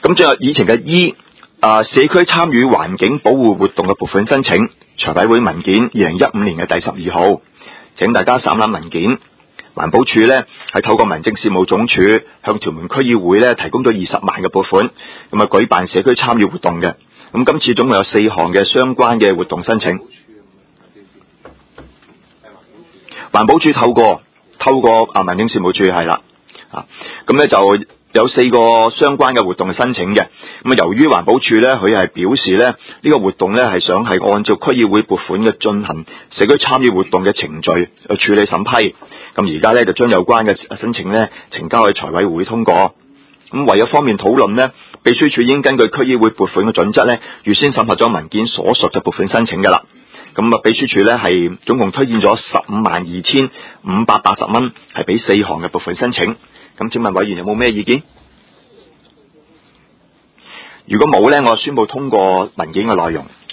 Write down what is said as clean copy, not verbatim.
咁進入以前嘅 E， 社區參與環境保護活動嘅撥款申請，財委會文件2015年嘅第12號，請大家審覽文件。環保署呢係透過民政事務總署向屯門區議會呢提供咗20萬嘅撥款，咁啊舉辦社區參與活動嘅。咁今次總共有4項嘅相關嘅活動申請。環保署透過民政事務處係啦，咁呢就有4個相關嘅活動嘅申請嘅。咁啊由於環保署呢，佢係表示呢呢個活動呢係想係按照區議會撥款嘅進行社區參與活動嘅程序去處理審批，咁而家呢就將有關嘅申請呢呈交去財委會通過。咁為咗方面討論呢，秘書處已經根據區議會撥款嘅準則呢，預先審核咗文件所述嘅撥款申請㗎啦。咁啊，秘書處呢係總共推薦咗152580蚊，係俾4項嘅撥款申請。咁請問委員有冇咩意見？如果冇呢，我宣布通過文件嘅內容。